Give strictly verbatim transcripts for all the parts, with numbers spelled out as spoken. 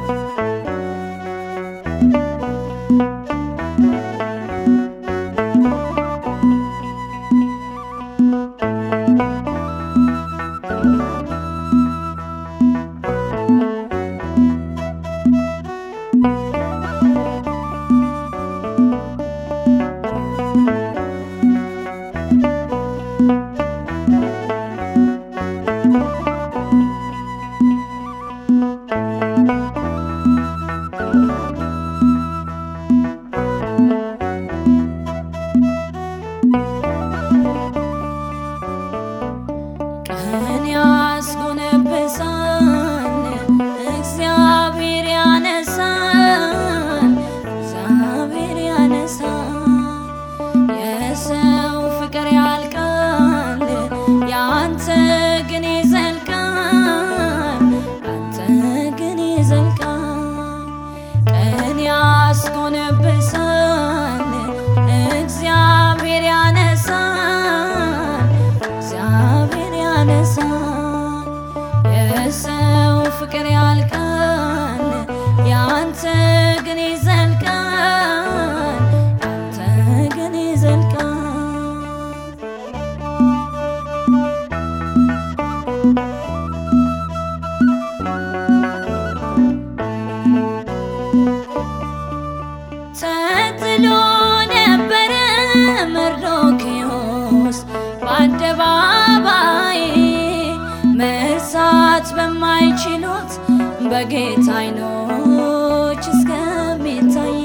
በጌታ አይኖች እስከሚታይ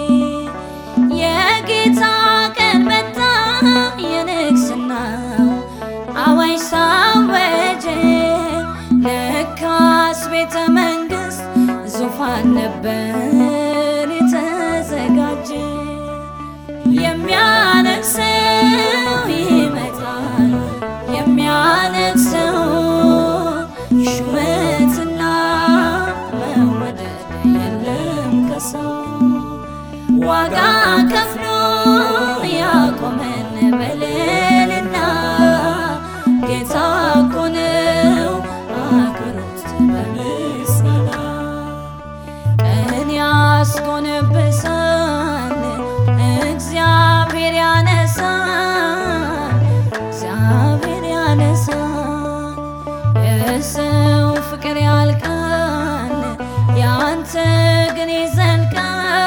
የጌታ ቀን መጣ የንግስናው አዋጅ ሳወጀ ለካስ ቤተ መንግስት ዙፋን ነበር የተዘጋጀ የሚያነግሰው ይመጣል የሚያነግሰው ሹመትና ዋጋ ከፍሎ ያቆመን በልልና ጌታ እኮ ነው አክብሮት በምስጋና ቀን ያስጎነበሳል እግዚአብሔር ያነሳል እግዚአብሔር ያነሳል የሰው ፍቅር ያልቃል ያንተ ግን ይዘልቃል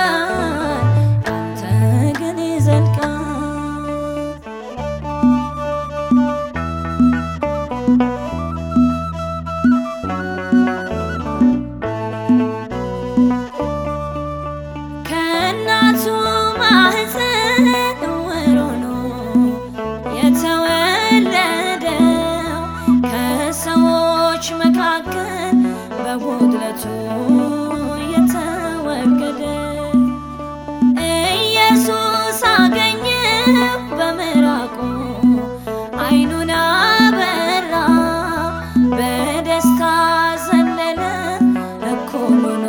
በጉድለቱ የተወገደ ኢየሱስ አገኘው በምራቁ አይኑን አበራ በደስታ ዘለለ እኩል ሆኖ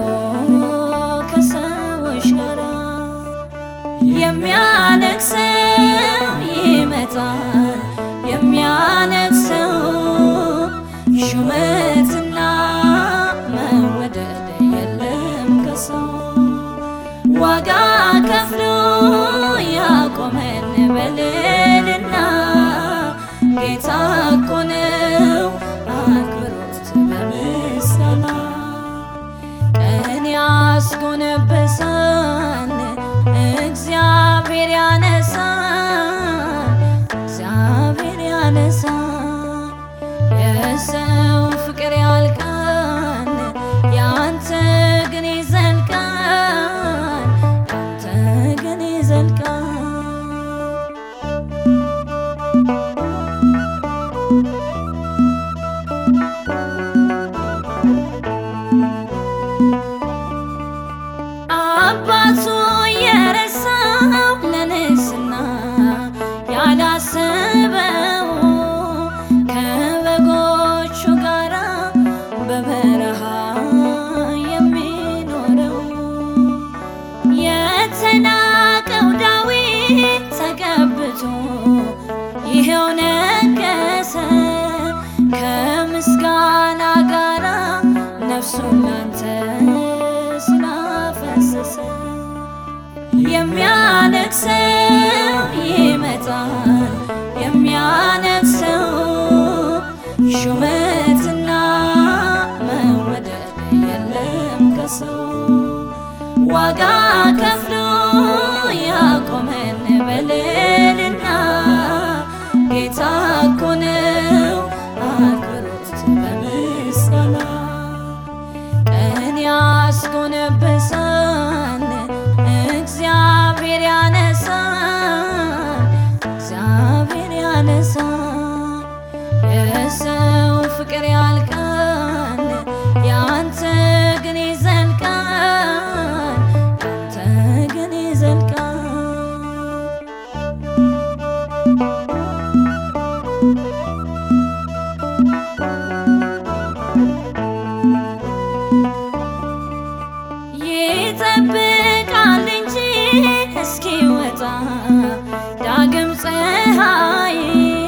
ከሰዎች ጋር የሚያነግሰው ይመጣል የሚያነግሰው ሹመትና መወደድ የለም ከሰው ዋጋ ከፍሎ ያቆመን በልልና ጌታ እኮ ነው አክብሮት በምስጋና ቀን ያስጎነበሳል እግዚአብሔር ያነሳል እግዚአብሔር ያነሳል የሰው ፍቅር ያልቃል ያንተ ግን ይዘልቃል ያንተ ግን ይዘልቃል አባቱ የረሳው ለንስና የሚያነግሰው ይመጣል የሚያነግሰው ሹመትና መወደድ የለም ከሰው ዋጋ ከፍሎ ያቆመን በልልና ጌታ እኮ ነው አክብሮት በምስጋና ቀን ያስጎነበሳል እግዚአብሔር ያነሳል እግዚአብሔር ያነሳል የሰው ፍቅር ያልቃል ያንተ ግን ይዘልቃል ያንተ ግን ይዘልቃል ይጠብቃል እንጂ እስኪወጣ ዳግም ፀሐይ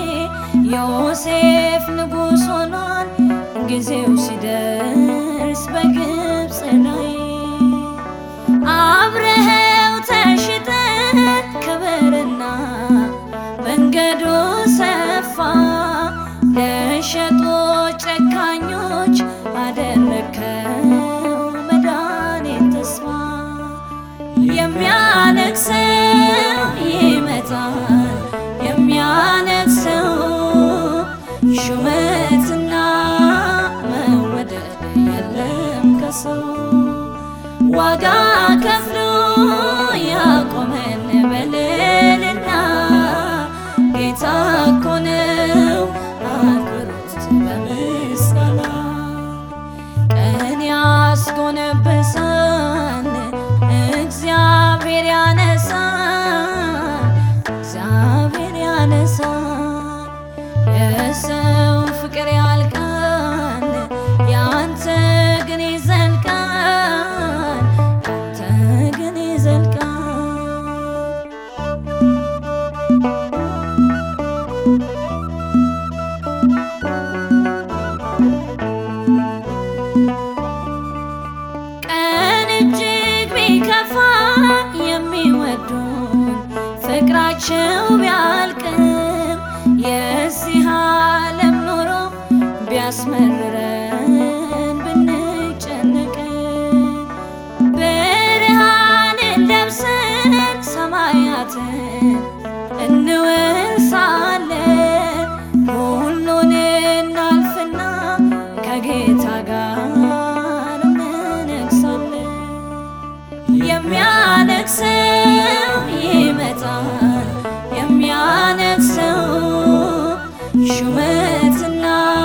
ዮሴፍ ንጉሥ ሆኗል ጊዜው ሲደርስ በግብፅ ላይ አብረኸው ተሽጠ ክብርና መንገዱ ሰፋ ለሸጦች ጨካኞች አደረከው መድኃኒት ተስፋ የሚያነግሰው ይመጣል የሚያነግሰው ሹመትና መወደድ የለም ከሰው ዋጋ ከፍሎ ያቆመን በልልና ጌታ እኮ ነው አክብሮት በምስጋና ቀን ያስጎነበሳል እግዚአብሔር ያነሳል እግዚአብሔር ያነሳል የሰው ፍቅር ያልቃል ያንተ ግን ይዘልቃል ያንተ ግን ይዘልቃል ቀን እጅግ ቢከፋ የሚወዱን ፍቅራቸው ቢያልቅም የዚህ ዓለም ኑሮ ቢያስመርረን ብንጨነቅም ብርሃንን ለብሰን ሰማያትን እንወርሳለን ሁሉን እናልፍና ከጌታ ጋር እንነግሳለን የሚያነግሰው ይመጣል የሚያነግሰው ሹመትና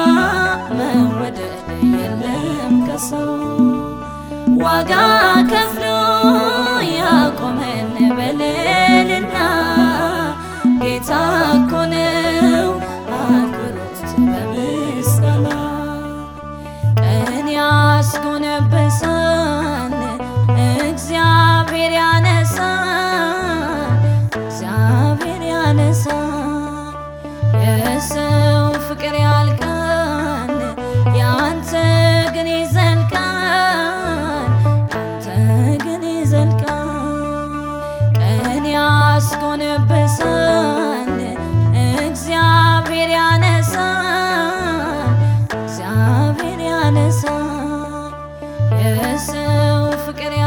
መወደድ የለም ከሰው ዋጋ ከፍሎ ያቆመን በልልና ጌታ እኮ ነው አክብሮት በምስጋና ቀን ያስጎነበሳል እግዚአብሔር ያነሳል እግዚአብሔር ያነሳል የሰው ፍቅር ያልቃል ያንተ ግን ይዘልቃል ያንተ ግን ይዘልቃል ቀን ያስጎነበሳል እግዚአብሔር ያነሳል እግዚአብሔር ያነሳል የሰው ፍቅር